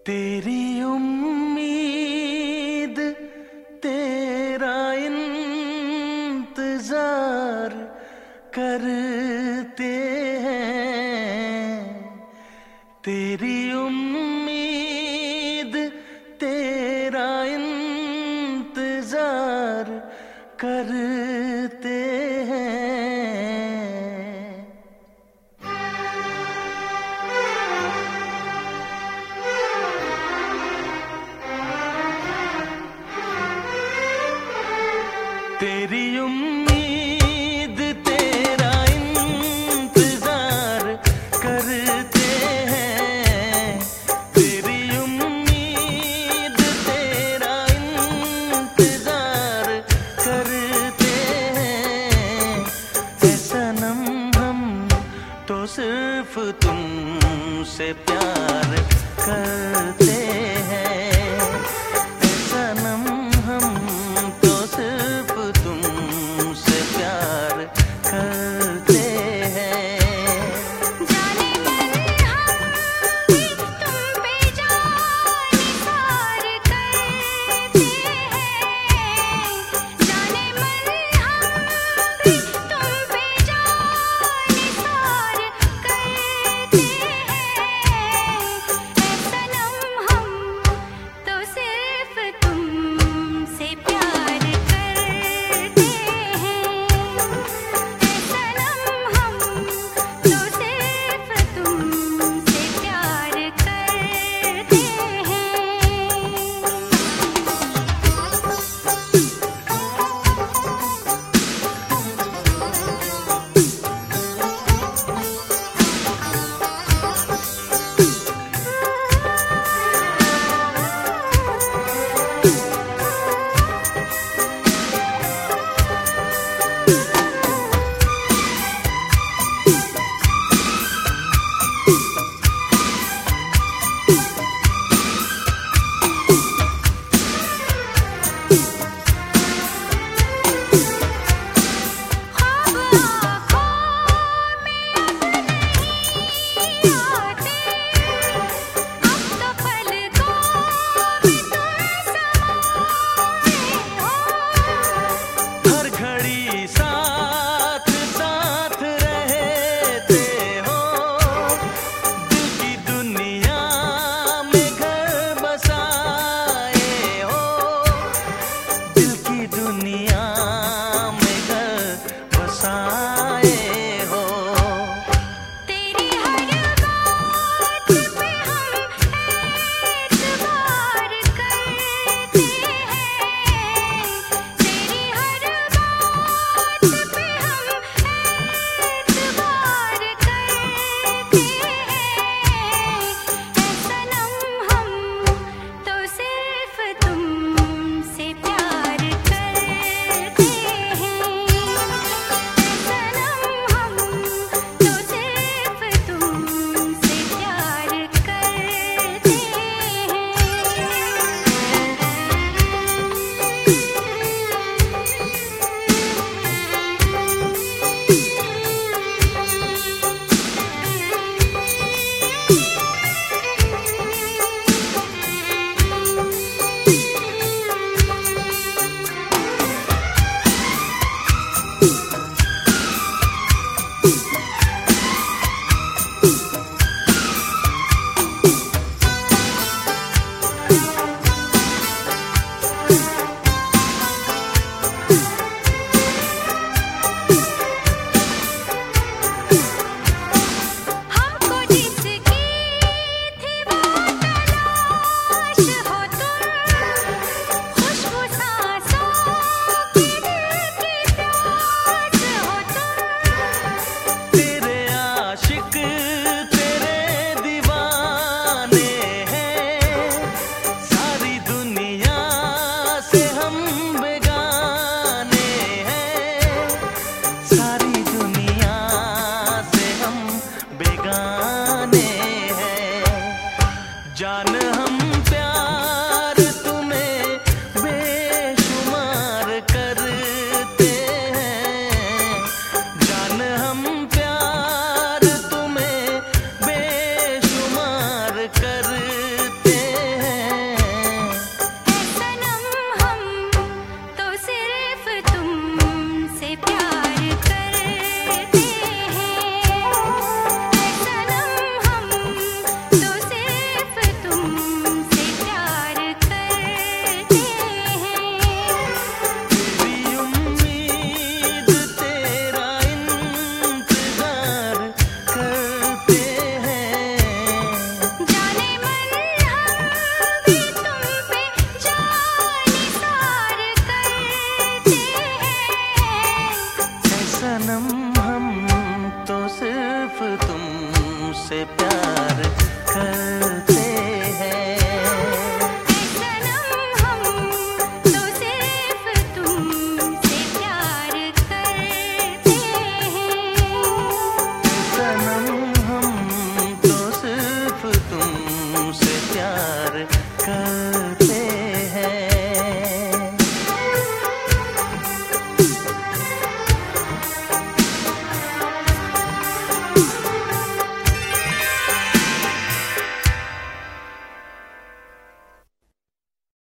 तेरी उम्मीद तेरा इंतजार करते हैं। तेरी उम्मीद तेरा इंतजार करते हैं। तेरी उम्मीद तेरा इंतजार करते हैं। तेरी उम्मीद तेरा इंतजार करते हैं। ऐ सनम हम तो सिर्फ तुमसे प्यार करते हैं। ऐ सनम हम तो सिर्फ तुमसे प्यार करते हैं। जाने मन हम भी तुम पे जान निसार करते हैं। जाने मन हम भी तुम पे जान निसार करते हैं। ऐ सनम हम तो सिर्फ तुमसे प्यार करते हैं। ऐ सनम हम तो सिर्फ तुमसे प्यार करते हर घड़ी साथ साथ रहते हो। दिल की दुनिया में घर बसाए हो। दिल की दुनिया में घर बसाए हो। तेरी हर बात पे हम एतबार करते हैं। तेरी हर बात पे हम एतबार करते हैं। ऐ सनम हम तो सिर्फ तुमसे प्यार करते हैं। ऐ सनम हम तो सिर्फ तुमसे प्यार करते हमको जिसकी थी वो तलाश हो तुम। खुशबू सांसों की दिल की प्यास हो तुम। तेरे आशिक तेरे दीवाने हैं। सारी दुनिया से हम बेगाने हैं। सारी दुनिया से हम बेगाने हैं। जान हम प्यार तुम्हें बेशुमार करते हैं। जान हम प्यार तुम्हें बेशुमार करते तुमसे प्यार करते हैं। सनम हम तो सिर्फ तुमसे प्यार करते हैं। सनम हम तो सिर्फ तुमसे प्यार करते